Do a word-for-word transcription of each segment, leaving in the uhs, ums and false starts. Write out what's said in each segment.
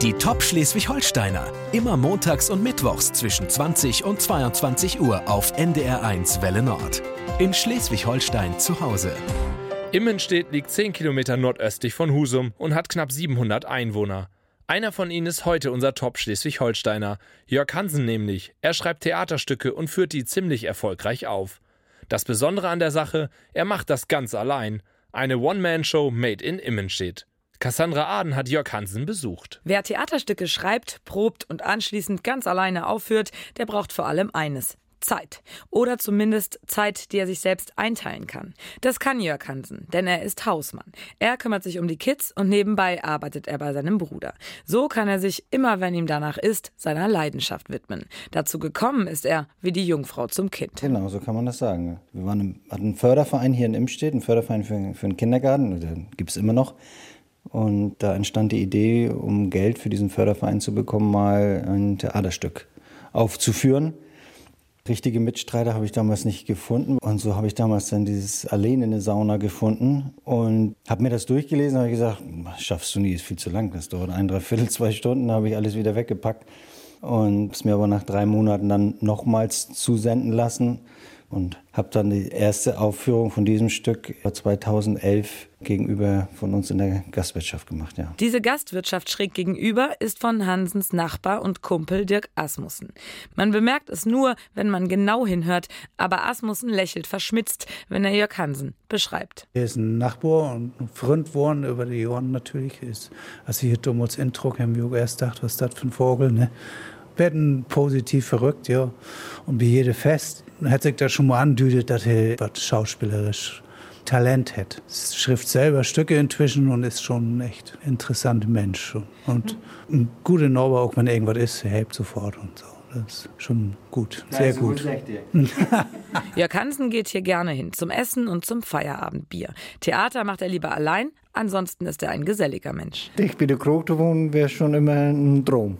Die Top Schleswig-Holsteiner. Immer montags und mittwochs zwischen zwanzig und zweiundzwanzig Uhr auf N D R eins Welle Nord. In Schleswig-Holstein zu Hause. Immenstedt liegt zehn Kilometer nordöstlich von Husum und hat knapp siebenhundert Einwohner. Einer von ihnen ist heute unser Top Schleswig-Holsteiner. Jörg Hansen nämlich. Er schreibt Theaterstücke und führt die ziemlich erfolgreich auf. Das Besondere an der Sache, er macht das ganz allein. Eine One-Man-Show made in Immenstedt. Cassandra Aden hat Jörg Hansen besucht. Wer Theaterstücke schreibt, probt und anschließend ganz alleine aufführt, der braucht vor allem eines: Zeit. Oder zumindest Zeit, die er sich selbst einteilen kann. Das kann Jörg Hansen, denn er ist Hausmann. Er kümmert sich um die Kids und nebenbei arbeitet er bei seinem Bruder. So kann er sich, immer wenn ihm danach ist, seiner Leidenschaft widmen. Dazu gekommen ist er wie die Jungfrau zum Kind. Genau, so kann man das sagen. Wir waren im, hatten einen Förderverein hier in Immenstedt, einen Förderverein für, für den Kindergarten, den gibt es immer noch. Und da entstand die Idee, um Geld für diesen Förderverein zu bekommen, mal ein Theaterstück aufzuführen. Richtige Mitstreiter habe ich damals nicht gefunden. Und so habe ich damals dann dieses Alleen in der Sauna gefunden und habe mir das durchgelesen und habe gesagt, schaffst du nie, ist viel zu lang. Das dauert ein, dreiviertel, zwei Stunden, da habe ich alles wieder weggepackt. Und es mir aber nach drei Monaten dann nochmals zusenden lassen. Und habe dann die erste Aufführung von diesem Stück zweitausendelf gegenüber von uns in der Gastwirtschaft gemacht. Ja. Diese Gastwirtschaft schräg gegenüber ist von Hansens Nachbar und Kumpel Dirk Asmussen. Man bemerkt es nur, wenn man genau hinhört, aber Asmussen lächelt verschmitzt, wenn er Jörg Hansen beschreibt. Er ist ein Nachbar und ein Freund geworden über die Jahre natürlich. Ist, als ich hier damals Intro haben wir auch erst gedacht, was ist das für ein Vogel, ne? Werden positiv verrückt, ja. Und wie jede Fest hat sich da schon mal andeutet, dass er was schauspielerisch Talent hat. Schrift selber Stücke inzwischen und ist schon ein echt interessanter Mensch. Und ein guter Norber, auch wenn irgendwas ist, er hilft sofort und so. Das ist schon gut, sehr ja, gut. gut Jörg Hansen geht hier gerne hin, zum Essen und zum Feierabendbier. Theater macht er lieber allein, ansonsten ist er ein geselliger Mensch. Ich bin der Krog zu wohnen, wäre schon immer ein Traum.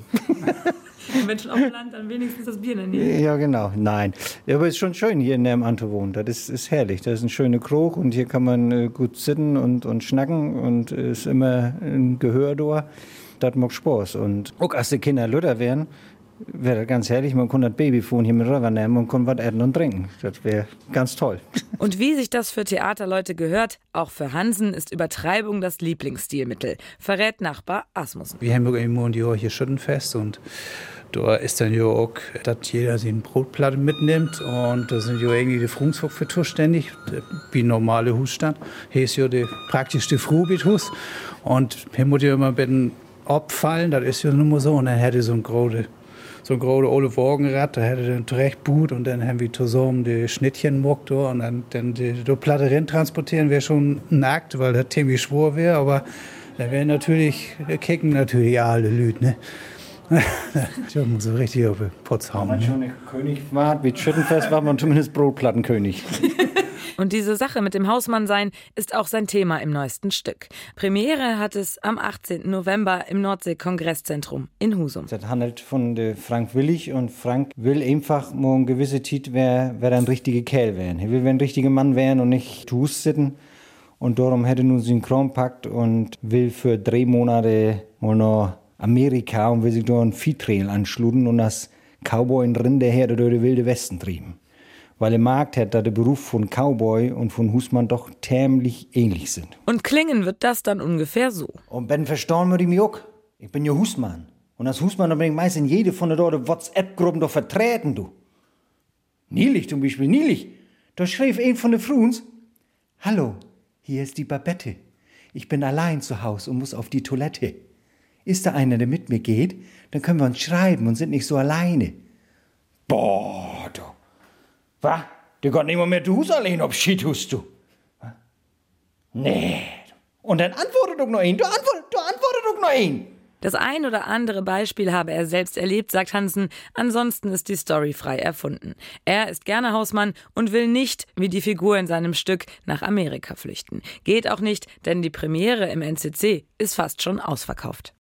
Wenn schon auf dem Land, dann wenigstens das Bier in der Nähe. Ja, genau. Nein. Ja, aber es ist schon schön, hier in dem zu wohnen. Das ist, ist herrlich. Das ist ein schöner Krog und hier kann man äh, gut sitzen und, und schnacken und es äh, ist immer ein Gehör da. Das macht Spaß. Und auch als die Kinder Luther wären, wäre das ganz herrlich. Man kann das Babyfon hier mit rübernehmen und kann was essen und trinken. Das wäre ganz toll. Und wie sich das für Theaterleute gehört, auch für Hansen ist Übertreibung das Lieblingsstilmittel, verrät Nachbar Asmussen. Wir haben immer die Jahr hier Schüttenfest und da ist dann ja auch, dass jeder sich eine Brotplatte mitnimmt und da sind ja irgendwie die Frungsvogt für zuständig, wie normale Husstand. Hier ist ja die, praktisch die Fruhbithus und hier muss ja immer ein bisschen abfallen, das ist ja nur mal so und dann hätte so ein große so ein großes Ole Wagenrad, da hätte dann direkt Boot und dann haben wir zusammen die Schnittchen gemacht und dann, dann die, die Platte rein transportieren wäre schon ein Akt, weil das ziemlich schwer wäre, aber da wären natürlich, da kicken natürlich alle Leute, ne? Ich muss so richtig auf den Putz hauen. Wenn man schon ein König war, wie Schüttenfest, war man zumindest Brotplattenkönig. Und diese Sache mit dem Hausmannsein ist auch sein Thema im neuesten Stück. Premiere hat es am achtzehnten November im Nordsee-Kongresszentrum in Husum. Das handelt von der Frank Willig und Frank will einfach mal eine gewisse Zeit, wer, wer ein richtiger Kerl werden. Er will ein richtiger Mann werden und nicht zu Hause sitzen. Und darum hätte nun seinen Kram packt und will für drei Monate mal nach Amerika und will sich da ein Viehtrail anschluden und das Cowboy in Rinderherde durch den wilde Westen trieben. Weil er merkt hat, dass der Beruf von Cowboy und von Husmann doch tämlich ähnlich sind. Und klingen wird das dann ungefähr so. Und Ben verstauen wir ihm auch. Ich bin ja Husmann. Und als Husmann bin ich meist in jede von der dort WhatsApp-Gruppen doch vertreten, du. Nielich zum Beispiel, Nielich. Da schrieb ein von den Fruns: Hallo, hier ist die Babette. Ich bin allein zu Hause und muss auf die Toilette. Ist da einer, der mit mir geht? Dann können wir uns schreiben und sind nicht so alleine. Boah, du. Was? Du kannst nicht mal mehr du allein ob Shit hust du. Was? Nee. Und dann antwortet doch noch ein. Du antwortet, du antwortet doch noch ein. Das ein oder andere Beispiel habe er selbst erlebt, sagt Hansen. Ansonsten ist die Story frei erfunden. Er ist gerne Hausmann und will nicht, wie die Figur in seinem Stück, nach Amerika flüchten. Geht auch nicht, denn die Premiere im N C C ist fast schon ausverkauft.